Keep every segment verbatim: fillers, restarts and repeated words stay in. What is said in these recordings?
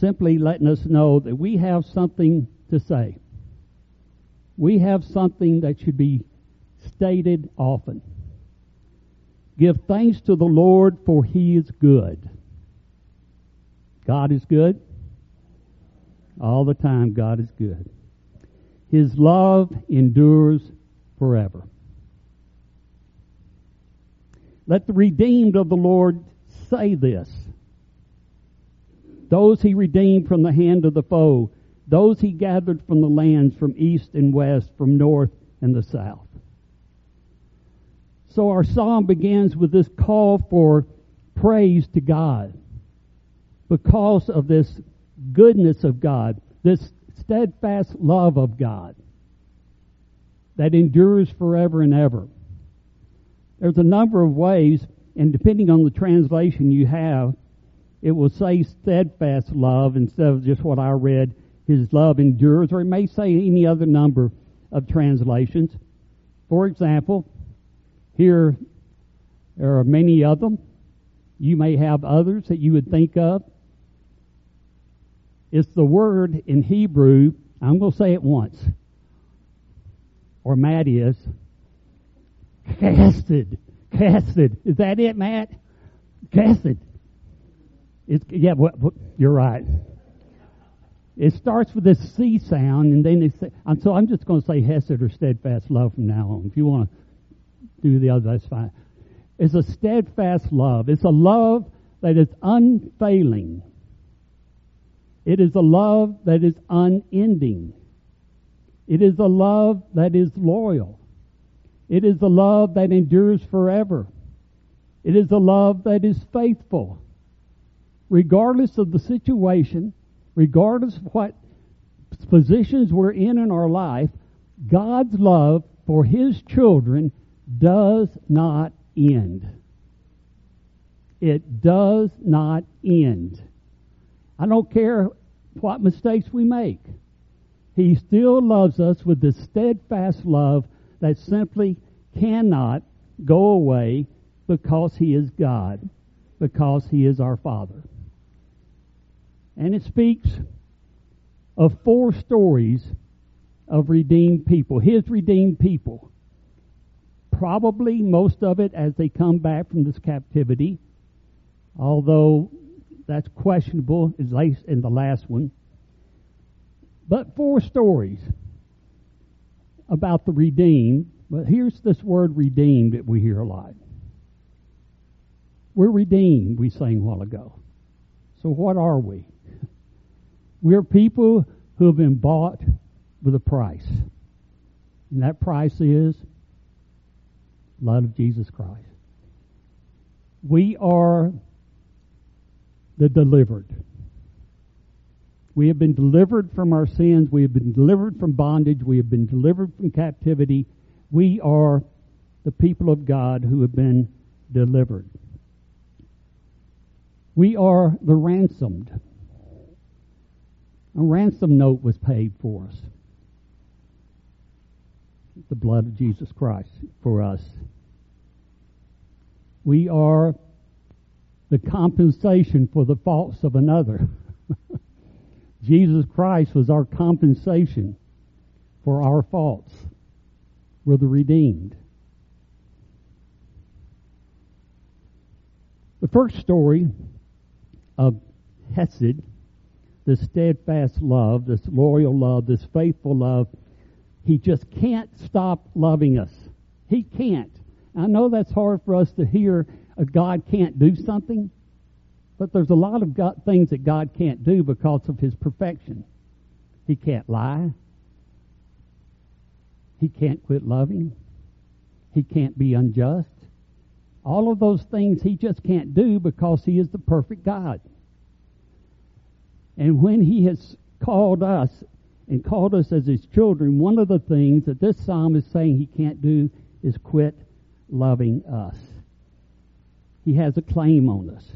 simply letting us know that we have something to say. We have something that should be stated often. Give thanks to the Lord, for He is good. God is good. All the time, God is good. His love endures forever. Let the redeemed of the Lord say this. Those He redeemed from the hand of the foe, those He gathered from the lands, from east and west, from north and the south. So our psalm begins with this call for praise to God because of this goodness of God, this steadfast love of God that endures forever and ever. There's a number of ways, and depending on the translation you have, it will say steadfast love instead of just what I read, His love endures, or it may say any other number of translations. For example, here there are many of them. You may have others that you would think of. It's the word in Hebrew, I'm going to say it once, or Matt is, casted. Casted. Is that it, Matt? Casted. It's, yeah, well, you're right. It starts with this C sound, and then it say, I'm, so I'm just going to say hesed or steadfast love from now on. If you want to do the other, that's fine. It's a steadfast love. It's a love that is unfailing. It is a love that is unending. It is a love that is loyal. It is a love that endures forever. It is a love that is faithful. Regardless of the situation, regardless of what positions we're in in our life, God's love for His children does not end. It does not end. I don't care what mistakes we make. He still loves us with this steadfast love that simply cannot go away because He is God, because He is our Father. And it speaks of four stories of redeemed people, His redeemed people. Probably most of it as they come back from this captivity, although that's questionable, at least in the last one. But four stories about the redeemed. But here's this word redeemed that we hear a lot. We're redeemed, we sang a while ago. So what are we? We're people who have been bought with a price. And that price is the blood of Jesus Christ. We are the delivered. We have been delivered from our sins. We have been delivered from bondage. We have been delivered from captivity. We are the people of God who have been delivered. We are the ransomed. A ransom note was paid for us. The blood of Jesus Christ for us. We are the compensation for the faults of another. Jesus Christ was our compensation for our faults. We're the redeemed. The first story of Hesed, this steadfast love, this loyal love, this faithful love, He just can't stop loving us. He can't. I know that's hard for us to hear. A God can't do something, but there's a lot of God, things that God can't do because of His perfection. He can't lie. He can't quit loving. He can't be unjust. All of those things He just can't do because He is the perfect God. And when He has called us and called us as His children, one of the things that this psalm is saying He can't do is quit loving us. He has a claim on us.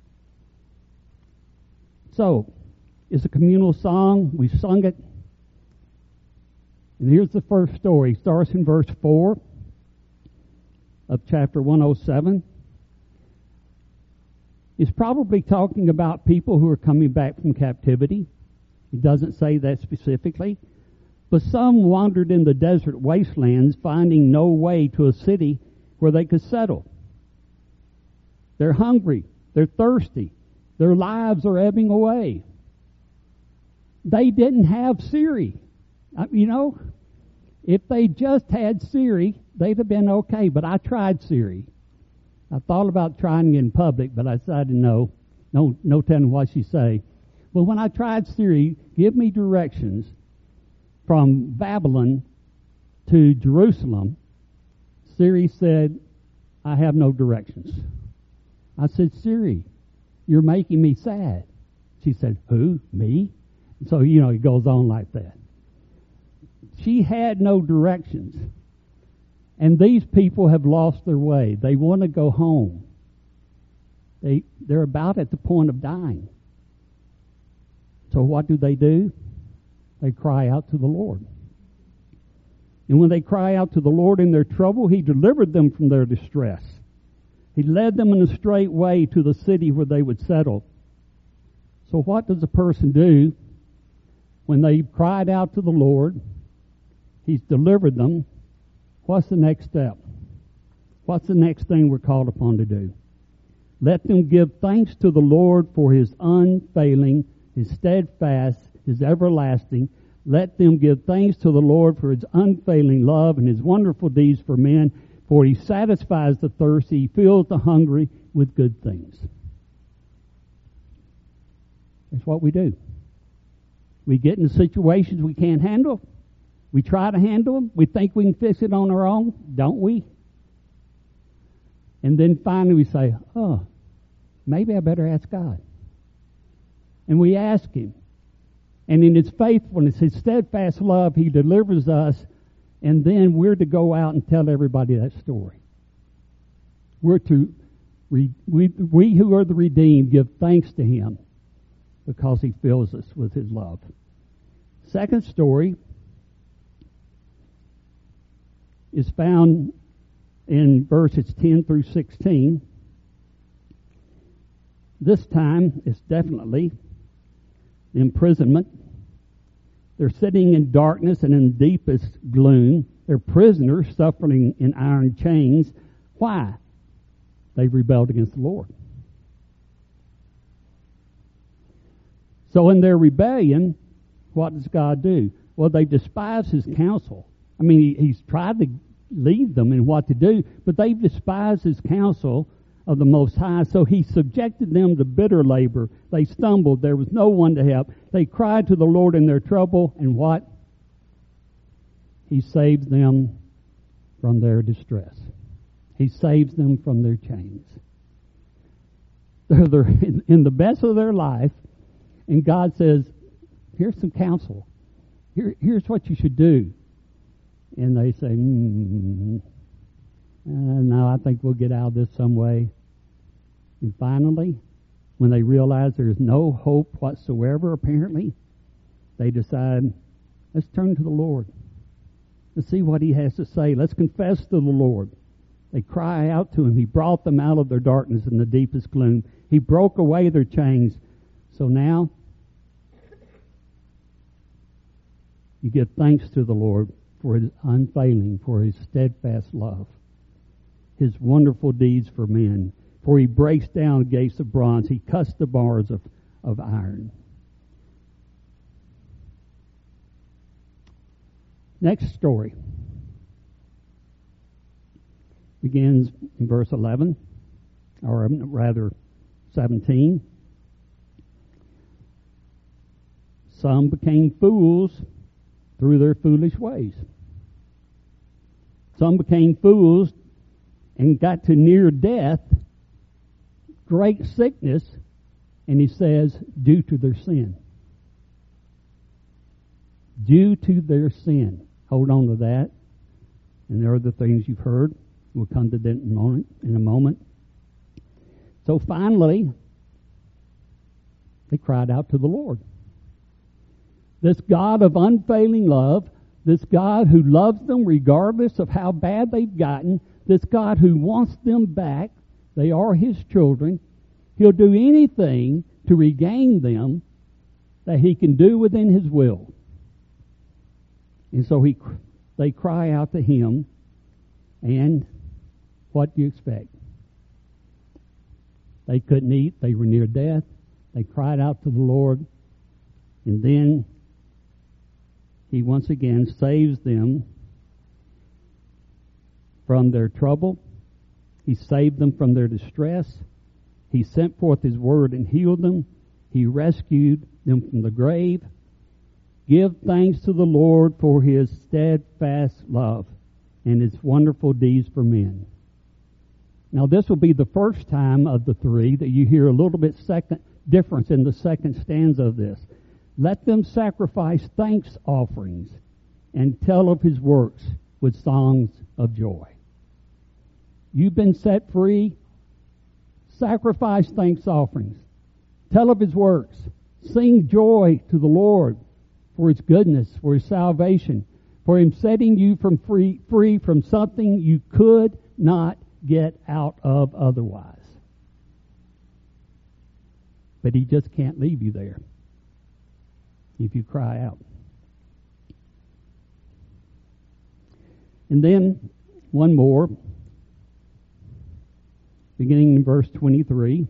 So, it's a communal song. We've sung it. And here's the first story. It starts in verse four of chapter one oh seven. It's probably talking about people who are coming back from captivity. It doesn't say that specifically. But some wandered in the desert wastelands, finding no way to a city where they could settle. They're hungry. They're thirsty. Their lives are ebbing away. They didn't have Siri. You know, if they just had Siri, they'd have been okay. But I tried Siri. I thought about trying it in public, but I decided no. No, no telling what she say. But when I tried Siri, give me directions from Babylon to Jerusalem, Siri said, I have no directions. I said, Siri, you're making me sad. She said, who? Me? So, you know, it goes on like that. She had no directions. And these people have lost their way. They want to go home. They, they're about at the point of dying. So what do they do? They cry out to the Lord. And when they cry out to the Lord in their trouble, He delivered them from their distress. He led them in a straight way to the city where they would settle. So what does a person do when they cried out to the Lord? He's delivered them. What's the next step? What's the next thing we're called upon to do? Let them give thanks to the Lord for His unfailing, His steadfast, His everlasting. Let them give thanks to the Lord for His unfailing love and His wonderful deeds for men. For He satisfies the thirsty, He fills the hungry with good things. That's what we do. We get into situations we can't handle. We try to handle them. We think we can fix it on our own, don't we? And then finally we say, oh, maybe I better ask God. And we ask Him. And in His faithfulness, His steadfast love, He delivers us. And then we're to go out and tell everybody that story. We're to, we, we, we who are the redeemed, give thanks to Him because He fills us with His love. Second story is found in verses ten through sixteen. This time it's definitely the imprisonment. They're sitting in darkness and in deepest gloom. They're prisoners suffering in iron chains. Why? They've rebelled against the Lord. So in their rebellion, what does God do? Well, they despise His counsel. I mean, he, He's tried to lead them in what to do, but they've despised His counsel of the Most High, so He subjected them to bitter labor. They stumbled. There was no one to help. They cried to the Lord in their trouble, and what? He saves them from their distress. He saves them from their chains. They're, they're in, in the best of their life, and God says, here's some counsel. Here, here's what you should do. And they say, mm, uh, no, I think we'll get out of this some way. And finally, when they realize there's no hope whatsoever, apparently, they decide, let's turn to the Lord. Let's see what He has to say. Let's confess to the Lord. They cry out to Him. He brought them out of their darkness and the deepest gloom. He broke away their chains. So now, you give thanks to the Lord for His unfailing, for His steadfast love, His wonderful deeds for men. For He breaks down gates of bronze. He cuts the bars of, of iron. Next story begins in verse eleven, or rather seventeen. Some became fools through their foolish ways. Some became fools and got to near death, great sickness, and he says, due to their sin. Due to their sin. Hold on to that. And there are the things you've heard. We'll come to that in a moment. In a moment. So finally, they cried out to the Lord. This God of unfailing love, this God who loves them regardless of how bad they've gotten, this God who wants them back, they are His children, He'll do anything to regain them that he can do within his will. And so he, they cry out to him, and what do you expect? They couldn't eat. They were near death. They cried out to the Lord, and then he once again saves them from their trouble. He saved them from their distress. He sent forth his word and healed them. He rescued them from the grave. Give thanks to the Lord for his steadfast love and his wonderful deeds for men. Now, this will be the first time of the three that you hear a little bit second difference in the second stanza of this. Let them sacrifice thanks offerings and tell of his works with songs of joy. You've been set free. Sacrifice thanks offerings. Tell of his works. Sing joy to the Lord for his goodness, for his salvation, for him setting you from free, free from something you could not get out of otherwise. But he just can't leave you there if you cry out. And then one more, beginning in verse twenty-three.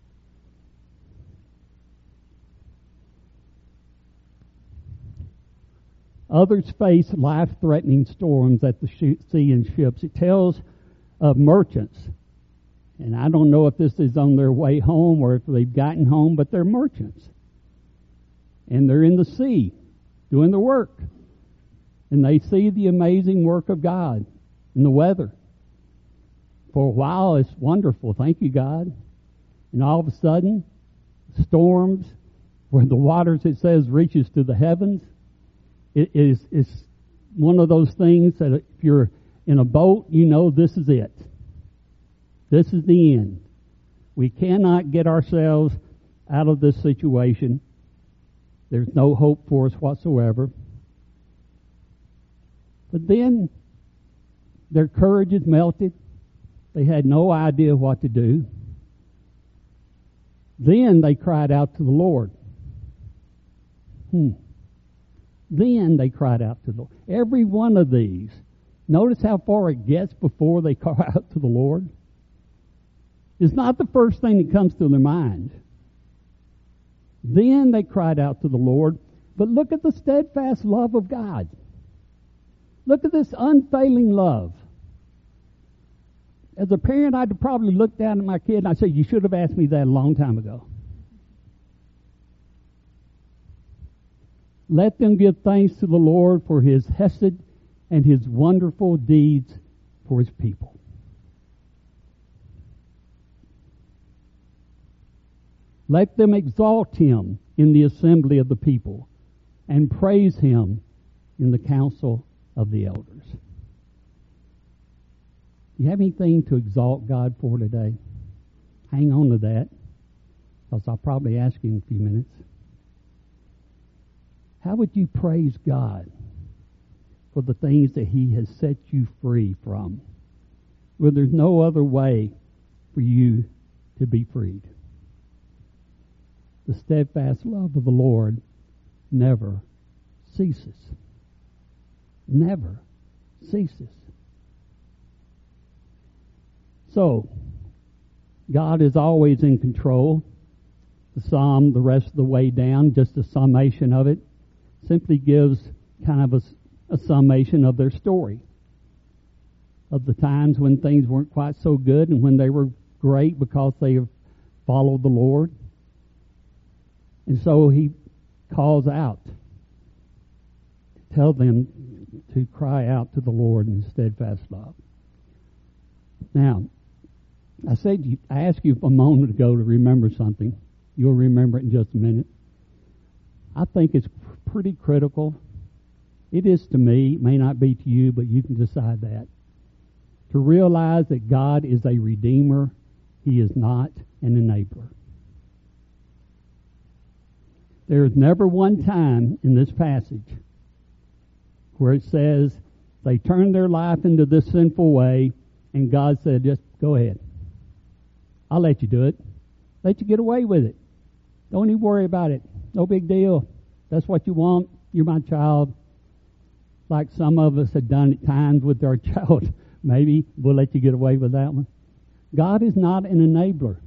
Others face life-threatening storms at the sea and ships. It tells of merchants. And I don't know if this is on their way home or if they've gotten home, but they're merchants. And they're in the sea doing the work. And they see the amazing work of God in the weather. For a while, it's wonderful. Thank you, God. And all of a sudden, storms where the waters, it says, reaches to the heavens. It is it's one of those things that if you're in a boat, you know this is it. This is the end. We cannot get ourselves out of this situation. There's no hope for us whatsoever. But then their courage is melted. They had no idea what to do. Then they cried out to the Lord. Hmm. Then they cried out to the Lord. Every one of these, notice how far it gets before they cry out to the Lord. It's not the first thing that comes to their mind. Then they cried out to the Lord. But look at the steadfast love of God. Look at this unfailing love. As a parent, I'd probably look down at my kid and I'd say, you should have asked me that a long time ago. Let them give thanks to the Lord for his hesed and his wonderful deeds for his people. Let them exalt him in the assembly of the people and praise him in the council of the elders. Do you have anything to exalt God for today? Hang on to that, because I'll probably ask you in a few minutes. How would you praise God for the things that he has set you free from? Well, there's no other way for you to be freed. The steadfast love of the Lord never ceases. Never ceases. So, God is always in control. The psalm, the rest of the way down, just a summation of it, simply gives kind of a, a summation of their story. Of the times when things weren't quite so good and when they were great because they have followed the Lord. And so he calls out to tell them to cry out to the Lord in steadfast love. Now, I said, I asked you a moment ago to remember something. You'll remember it in just a minute. I think it's pretty critical. It is to me, it may not be to you, but you can decide that. To realize that God is a redeemer, he is not an enabler. There is never one time in this passage where it says they turned their life into this sinful way and God said, just go ahead. I'll let you do it. Let you get away with it. Don't even worry about it. No big deal. That's what you want. You're my child. Like some of us have done at times with our child. Maybe we'll let you get away with that one. God is not an enabler.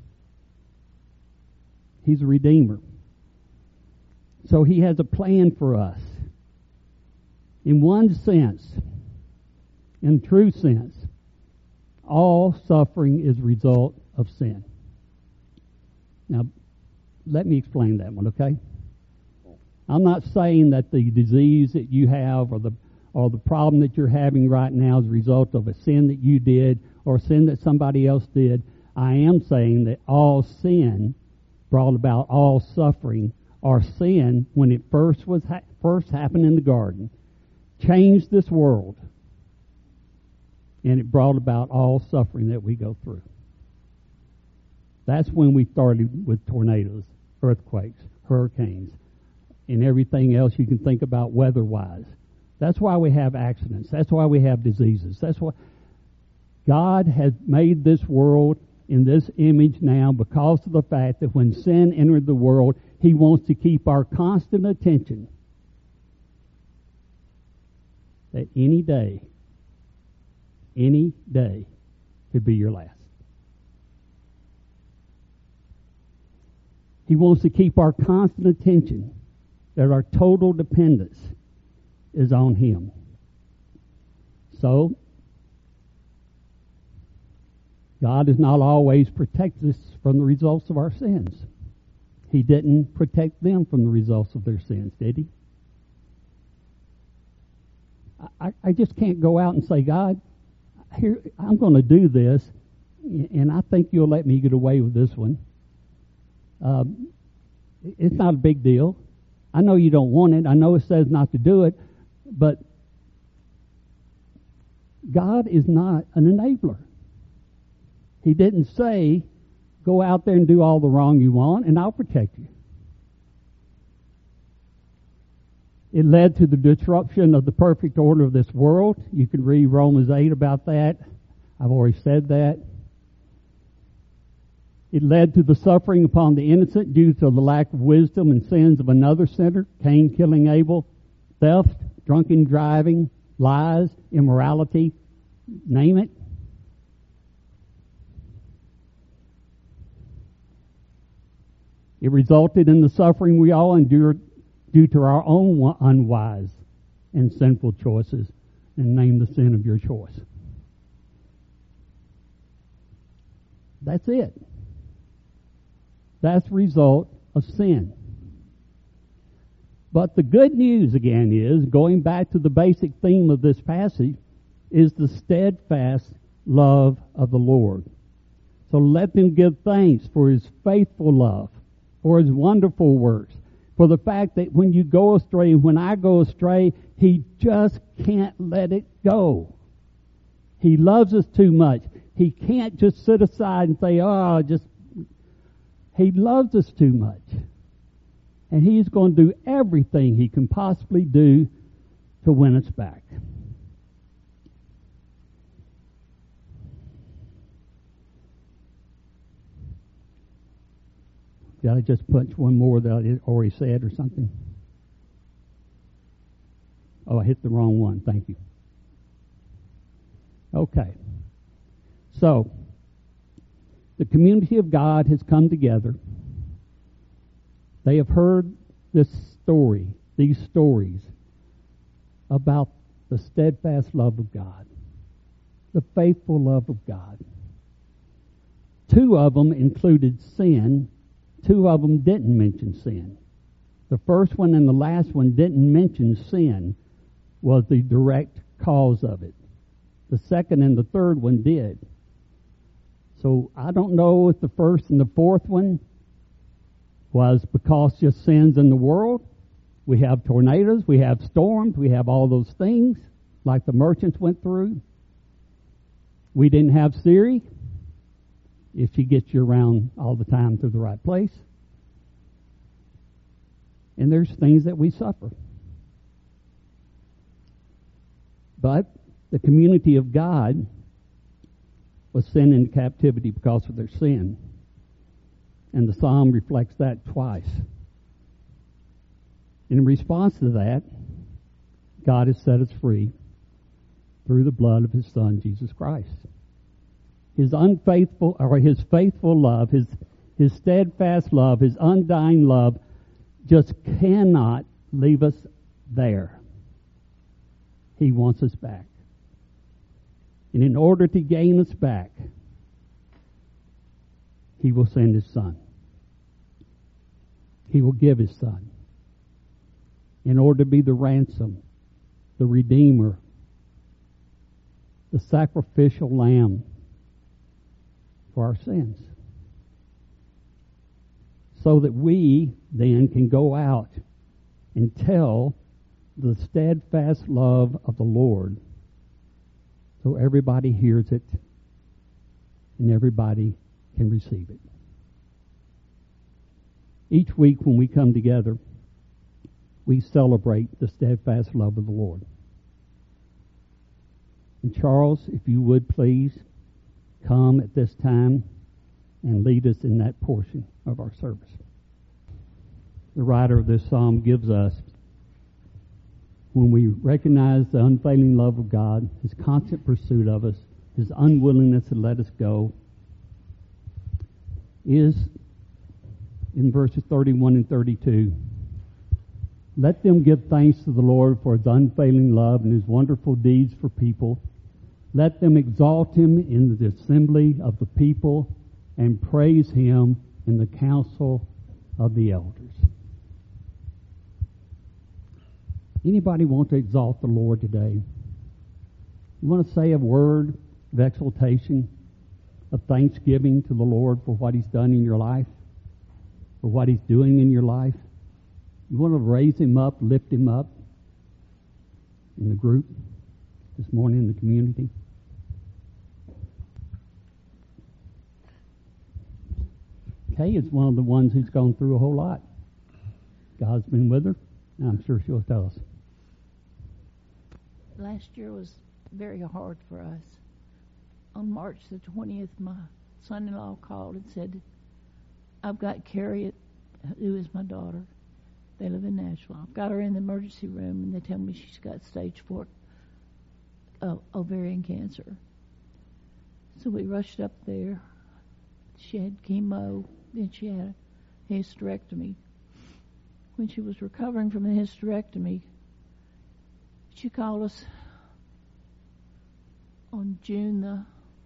He's a redeemer. So he has a plan for us. In one sense, in true sense, all suffering is a result of sin. Now, let me explain that one, okay? I'm not saying that the disease that you have or the or the problem that you're having right now is a result of a sin that you did or a sin that somebody else did. I am saying that all sin brought about all suffering, or sin, when it first was ha- first happened in the garden, changed this world, and it brought about all suffering that we go through. That's when we started with tornadoes, earthquakes, hurricanes, and everything else you can think about weather-wise. That's why we have accidents. That's why we have diseases. That's why God has made this world in this image now because of the fact that when sin entered the world, he wants to keep our constant attention that any day, any day could be your last. He wants to keep our constant attention that our total dependence is on him. So, God does not always protect us from the results of our sins. He didn't protect them from the results of their sins, did he? I, I just can't go out and say, God, here I'm going to do this, and I think you'll let me get away with this one. Um, it's not a big deal. I know you don't want it. I know it says not to do it, but God is not an enabler. He didn't say, go out there and do all the wrong you want, and I'll protect you. It led to the disruption of the perfect order of this world. You can read Romans eight about that. I've already said that. It led to the suffering upon the innocent due to the lack of wisdom and sins of another sinner, Cain killing Abel, theft, drunken driving, lies, immorality, name it. It resulted in the suffering we all endured due to our own unwise and sinful choices, and name the sin of your choice. That's it. That's the result of sin. But the good news again is, going back to the basic theme of this passage, is the steadfast love of the Lord. So let them give thanks for his faithful love, for his wonderful works, for the fact that when you go astray, when I go astray, he just can't let it go. He loves us too much. He can't just sit aside and say, oh, just, he loves us too much. And he's going to do everything he can possibly do to win us back. Did I just punch one more that I already said or something? Oh, I hit the wrong one. Thank you. Okay. So, the community of God has come together. They have heard this story, these stories about the steadfast love of God, the faithful love of God. Two of them included sin. Two of them didn't mention sin. The first one and the last one didn't mention sin was the direct cause of it. The second and the third one did. So I don't know if the first and the fourth one was because just sins in the world. We have tornadoes, we have storms, we have all those things like the merchants went through. We didn't have Siri, if she gets you around all the time to the right place. And there's things that we suffer. But the community of God was sent into captivity because of their sin. And the psalm reflects that twice. In response to that, God has set us free through the blood of His Son, Jesus Christ. His unfaithful, or His faithful love, His, His steadfast love, His undying love just cannot leave us there. He wants us back. And in order to gain us back, He will send His Son. He will give His Son in order to be the ransom, the Redeemer, the sacrificial lamb for our sins. So that we then can go out and tell the steadfast love of the Lord, so everybody hears it and everybody can receive it. Each week when we come together, we celebrate the steadfast love of the Lord. And Charles, if you would please come at this time and lead us in that portion of our service. The writer of this psalm gives us, when we recognize the unfailing love of God, His constant pursuit of us, His unwillingness to let us go, is in verses thirty-one and thirty-two. Let them give thanks to the Lord for His unfailing love and His wonderful deeds for people. Let them exalt Him in the assembly of the people and praise Him in the council of the elders. Anybody want to exalt the Lord today? You want to say a word of exaltation, of thanksgiving to the Lord for what He's done in your life, for what He's doing in your life? You want to raise Him up, lift Him up in the group this morning in the community? Kay is one of the ones who's gone through a whole lot. God's been with her, and I'm sure she'll tell us. Last year was very hard for us. On March the twentieth, my son-in-law called and said, I've got Carrie, who is my daughter. They live in Nashville. I've got her in the emergency room, and they tell me she's got stage four uh, ovarian cancer. So we rushed up there. She had chemo, then she had a hysterectomy. When she was recovering from the hysterectomy, she called us on June the,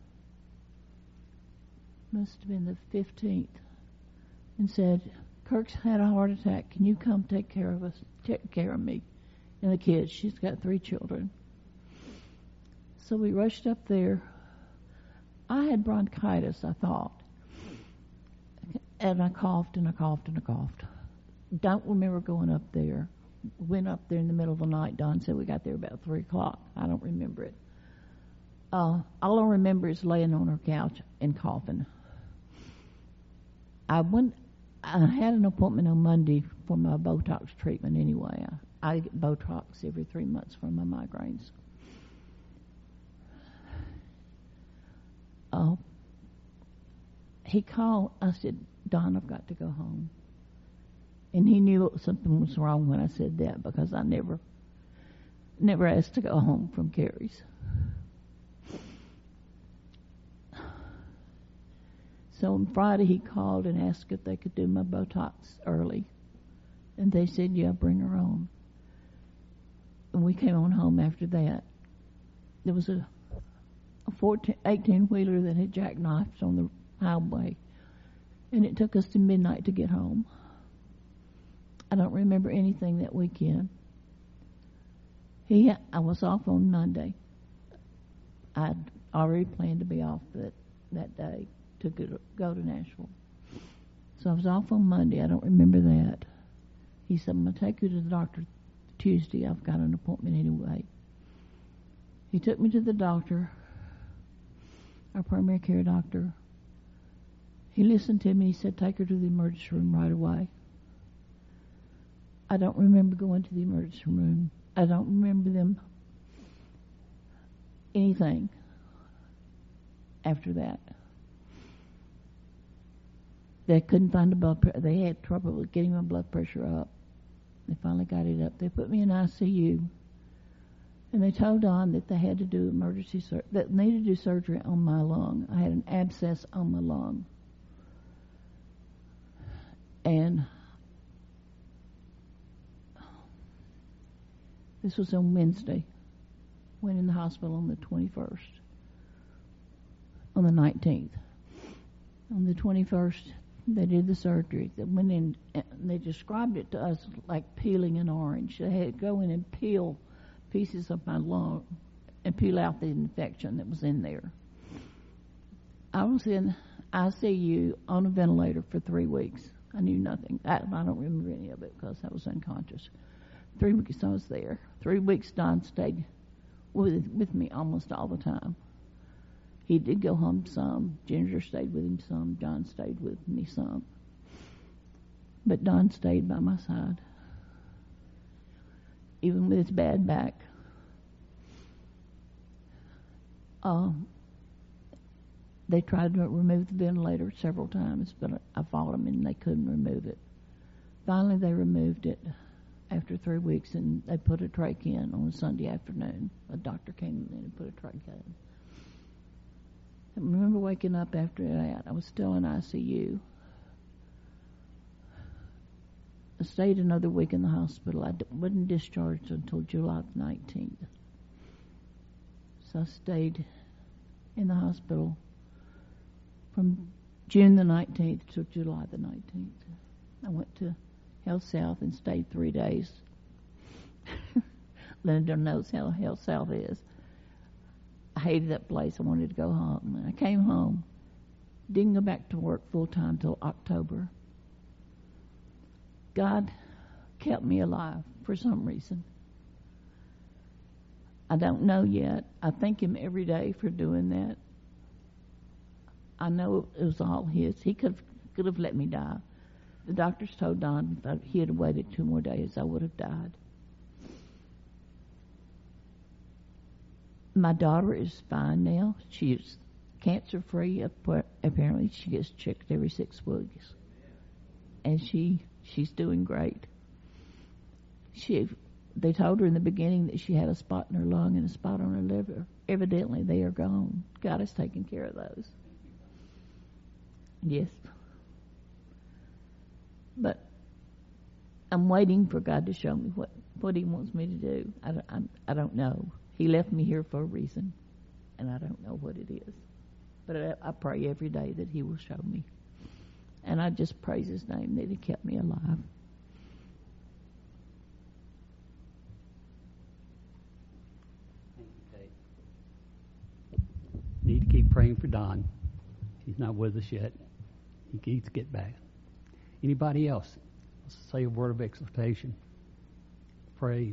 must have been the fifteenth, and said, Kirk's had a heart attack. Can you come take care of us, take care of me and the kids? She's got three children. So we rushed up there. I had bronchitis, I thought. And I coughed and I coughed and I coughed. Don't remember going up there. Went up there in the middle of the night. Don said we got there about three o'clock. I don't remember it. Uh, all I remember is laying on her couch and coughing. I went. I had an appointment on Monday for my Botox treatment anyway. I, I get Botox every three months for my migraines. Uh, he called. I said, Don, I've got to go home. And he knew something was wrong when I said that, because I never, never asked to go home from Carrie's. So on Friday he called and asked if they could do my Botox early. And they said, yeah, bring her on. And we came on home after that. There was a, a fourteen, eighteen-wheeler that had jackknifed on the highway. And it took us to midnight to get home. I don't remember anything that weekend. He, ha- I was off on Monday. I'd already planned to be off that, that day to go, to go to Nashville. So I was off on Monday. I don't remember that. He said, I'm going to take you to the doctor Tuesday. I've got an appointment anyway. He took me to the doctor, our primary care doctor. He listened to me. He said, take her to the emergency room right away. I don't remember going to the emergency room. I don't remember them anything. after that. They couldn't find the blood pressure. They had trouble with getting my blood pressure up. They finally got it up. They put me in I C U. And they told Don that they had to do emergency surgery, that needed to do surgery on my lung. I had an abscess on my lung. And this was on Wednesday. Went in the hospital on the twenty-first. On the nineteenth. On the twenty-first, they did the surgery. They went in, and they described it to us like peeling an orange. They had to go in and peel pieces of my lung and peel out the infection that was in there. I was in I C U on a ventilator for three weeks. I knew nothing. I, I don't remember any of it because I was unconscious. Three weeks I was there. Three weeks Don stayed with, with me almost all the time. He did go home some. Ginger stayed with him some. John stayed with me some. But Don stayed by my side, even with his bad back. Um, they tried to remove the ventilator several times, but I fought them and they couldn't remove it. Finally, they removed it after three weeks, and they put a trach in on a Sunday afternoon. A doctor came in and put a trach in. I remember waking up after that. I was still in I C U. I stayed another week in the hospital. I wasn't discharged until July nineteenth. So I stayed in the hospital from June the nineteenth to July the nineteenth. I went to Health South and stayed three days. Linda knows how Health South is. I hated that place. I wanted to go home. And I came home. Didn't go back to work full time till October. God kept me alive for some reason. I don't know yet. I thank Him every day for doing that. I know it was all His. He could have, could have let me die. The doctors told Don if he had waited two more days, I would have died. My daughter is fine now. She is cancer-free. Apparently, she gets checked every six weeks. And she she's doing great. She, they told her in the beginning that she had a spot in her lung and a spot on her liver. Evidently, they are gone. God is taking care of those. Yes. But I'm waiting for God to show me what, what He wants me to do. I, I, I don't know. He left me here for a reason, and I don't know what it is. But I, I pray every day that He will show me. And I just praise His name that He kept me alive. Thank you, Kate. Need to keep praying for Don. He's not with us yet. He needs to get back. Anybody else? Let's say a word of exhortation. Praise.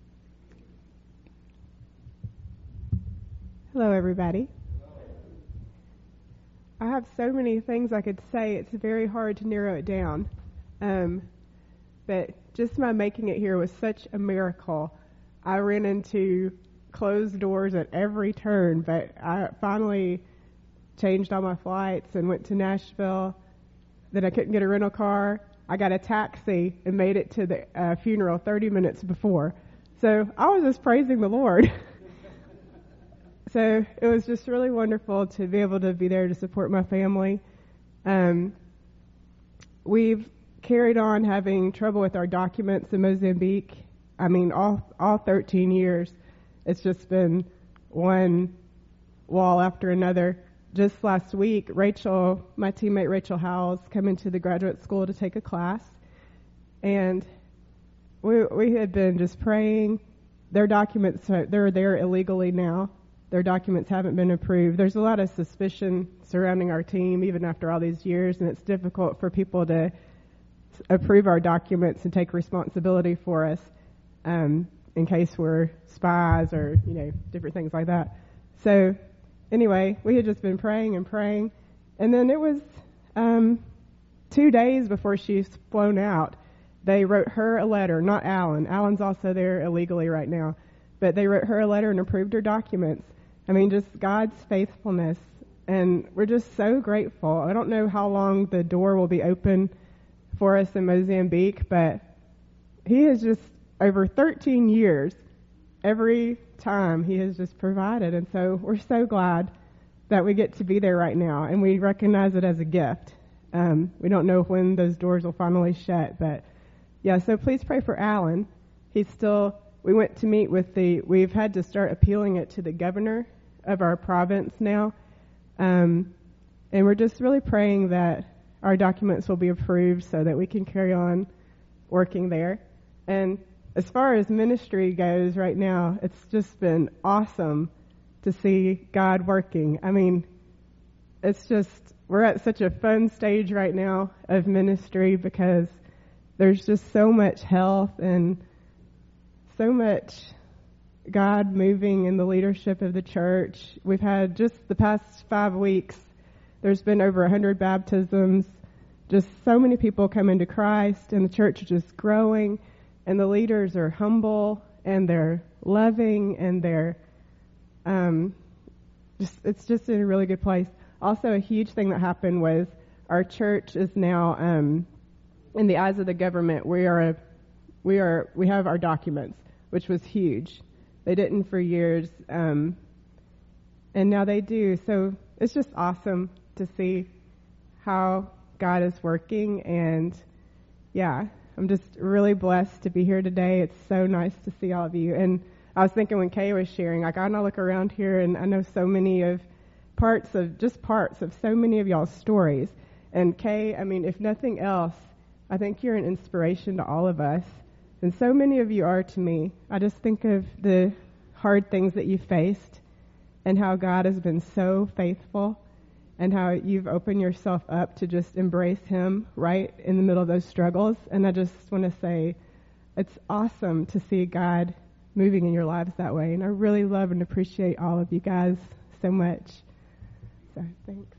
Hello, everybody. I have so many things I could say. It's very hard to narrow it down. Um, but just my making it here was such a miracle. I ran into closed doors at every turn, but I finally changed all my flights and went to Nashville. Then I couldn't get a rental car. I got a taxi and made it to the uh, funeral thirty minutes before. So I was just praising the Lord. So it was just really wonderful to be able to be there to support my family. Um, we've carried on having trouble with our documents in Mozambique. I mean, all all thirteen years, it's just been one wall after another. Just last week, Rachel, my teammate Rachel Howells, came into the graduate school to take a class, and we we had been just praying. Their documents, they're there illegally now. Their documents haven't been approved. There's a lot of suspicion surrounding our team, even after all these years, and it's difficult for people to approve our documents and take responsibility for us um, in case we're spies or, you know, different things like that. So anyway, we had just been praying and praying, and then it was um, two days before she's flown out. They wrote her a letter, not Alan. Alan's also there illegally right now, but they wrote her a letter and approved her documents. I mean, just God's faithfulness And we're just so grateful. I don't know how long the door will be open for us in Mozambique, but he has just, over thirteen years, every time he has just provided. And so we're so glad that we get to be there right now, and we recognize it as a gift. Um, we don't know when those doors will finally shut, but yeah, so please pray for Alan. He's still, we went to meet with the, we've had to start appealing it to the governor of our province now. Um, and we're just really praying that our documents will be approved so that we can carry on working there. And as far as ministry goes right now, it's just been awesome to see God working. I mean, it's just, we're at such a fun stage right now of ministry because there's just so much health and so much God moving in the leadership of the church. We've had just the past five weeks, there's been over one hundred baptisms, just so many people coming to Christ, and the church is just growing, and the leaders are humble, and they're loving, and they're um, just, it's just in a really good place. Also, a huge thing that happened was our church is now, um, in the eyes of the government, we are a, we are we have our documents, which was huge. They didn't for years, um, and now they do. So it's just awesome to see how God is working, and yeah, I'm just really blessed to be here today. It's so nice to see all of you. And I was thinking when Kay was sharing, like I know look around here, and I know so many of parts of just parts of so many of y'all's stories. And Kay, I mean, if nothing else, I think you're an inspiration to all of us. And so many of you are to me. I just think of the hard things that you faced and how God has been so faithful and how you've opened yourself up to just embrace Him right in the middle of those struggles. And I just want to say it's awesome to see God moving in your lives that way. And I really love and appreciate all of you guys so much. So thanks.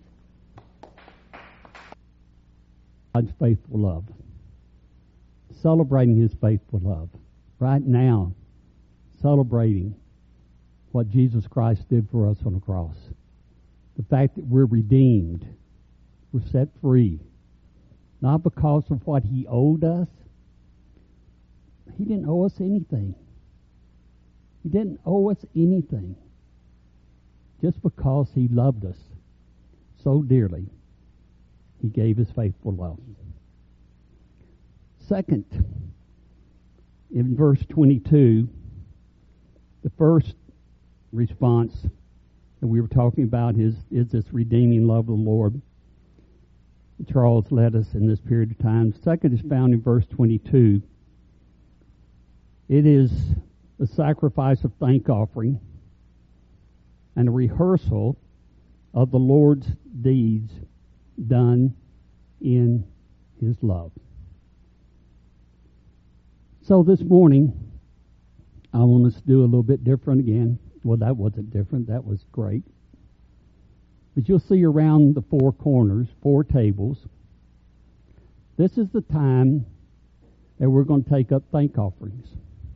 God's faithful love. Celebrating His faithful love. Right now, celebrating what Jesus Christ did for us on the cross. The fact that we're redeemed. We're set free. Not because of what He owed us. He didn't owe us anything. He didn't owe us anything. Just because He loved us so dearly, He gave His faithful love. Second, in verse twenty-two, the first response that we were talking about is, is this redeeming love of the Lord. Charles led us in this period of time. Second is found in verse twenty-two. It is the sacrifice of thank offering and a rehearsal of the Lord's deeds done in His love. So this morning, I want us to do a little bit different again. Well, that wasn't different. That was great. But you'll see around the four corners, four tables, this is the time that we're going to take up thank offerings.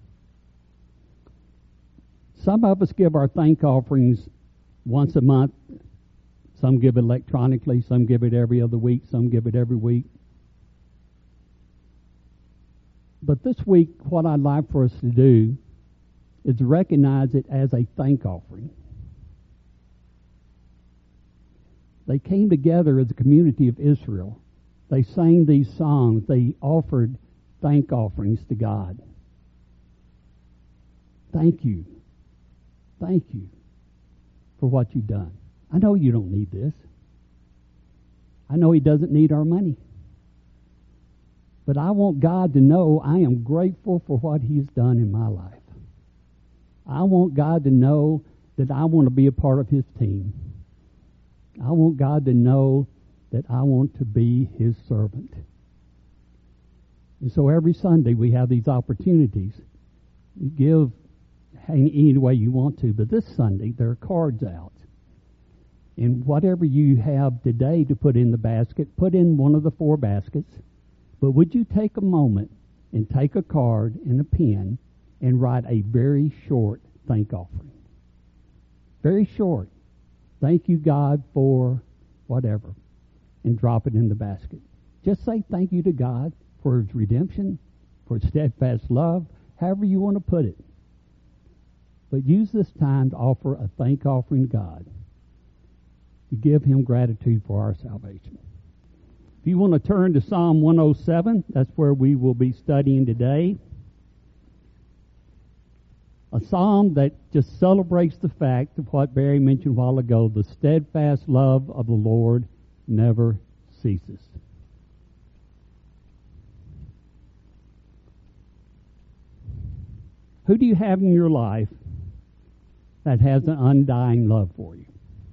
Some of us give our thank offerings once a month. Some give it electronically. Some give it every other week. Some give it every week. But this week, what I'd like for us to do is recognize it as a thank offering. They came together as a community of Israel. They sang these songs. They offered thank offerings to God. Thank you. Thank you for what you've done. I know you don't need this. I know He doesn't need our money. But I want God to know I am grateful for what He's done in my life. I want God to know that I want to be a part of His team. I want God to know that I want to be His servant. And so every Sunday we have these opportunities. You give any way you want to, but this Sunday there are cards out. And whatever you have today to put in the basket, put in one of the four baskets. But would you take a moment and take a card and a pen and write a very short thank offering? Very short. Thank you, God, for whatever, and drop it in the basket. Just say thank you to God for His redemption, for His steadfast love, however you want to put it. But use this time to offer a thank offering to God, to give Him gratitude for our salvation. If you want to turn to Psalm one oh seven, that's where we will be studying today. A psalm that just celebrates the fact of what Barry mentioned a while ago, the steadfast love of the Lord never ceases. Who do you have in your life that has an undying love for you?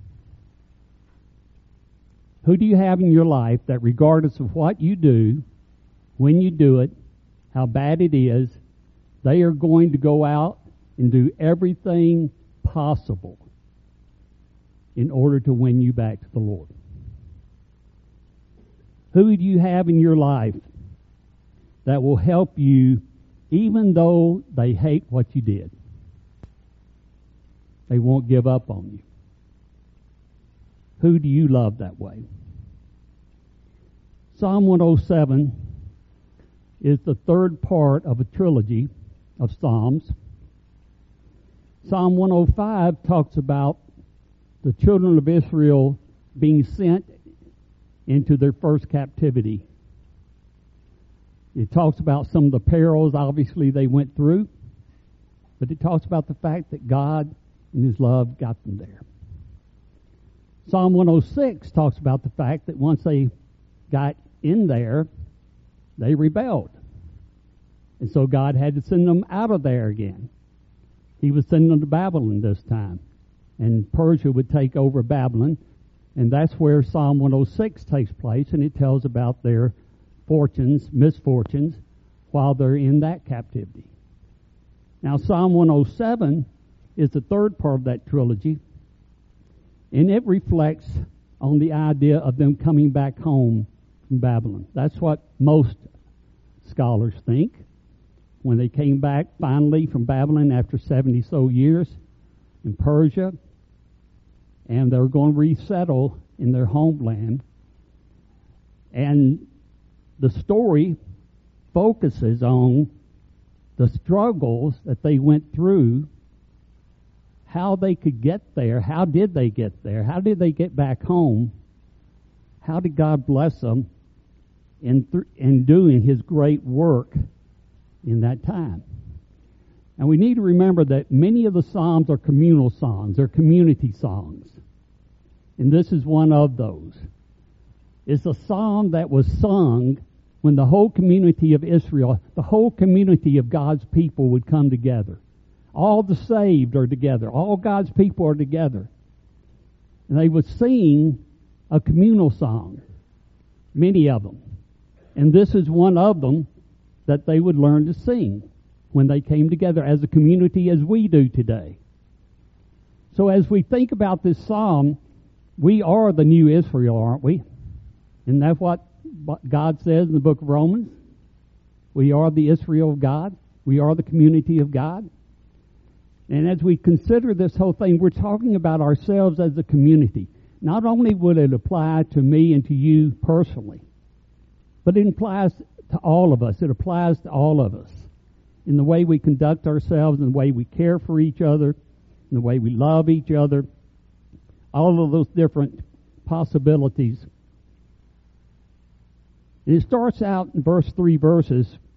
Who do you have in your life that regardless of what you do, when you do it, how bad it is, they are going to go out and do everything possible in order to win you back to the Lord? Who do you have in your life that will help you even though they hate what you did? They won't give up on you. Who do you love that way? Psalm one oh seven is the third part of a trilogy of Psalms. Psalm one oh five talks about the children of Israel being sent into their first captivity. It talks about some of the perils, obviously, they went through, but it talks about the fact that God in His love got them there. Psalm one oh six talks about the fact that once they got in there, they rebelled. And so God had to send them out of there again. He was sending them to Babylon this time. And Persia would take over Babylon. And that's where Psalm one oh six takes place, and it tells about their fortunes, misfortunes, while they're in that captivity. Now, Psalm one oh seven is the third part of that trilogy, and it reflects on the idea of them coming back home from Babylon. That's what most scholars think. When they came back finally from Babylon after seventy so years in Persia, and they're going to resettle in their homeland. And the story focuses on the struggles that they went through, how they could get there, how did they get there, how did they get back home, how did God bless them in, th- in doing His great work in that time. And we need to remember that many of the Psalms are communal songs, they're community songs. And this is one of those. It's a psalm that was sung when the whole community of Israel, the whole community of God's people would come together. All the saved are together. All God's people are together. And they would sing a communal song, many of them. And this is one of them that they would learn to sing when they came together as a community as we do today. So as we think about this psalm, we are the new Israel, aren't we? Isn't that what God says in the book of Romans? We are the Israel of God. We are the community of God. And as we consider this whole thing, we're talking about ourselves as a community. Not only would it apply to me and to you personally, but it applies to all of us. It applies to all of us in the way we conduct ourselves, in the way we care for each other, in the way we love each other, all of those different possibilities. And it starts out in verse three verses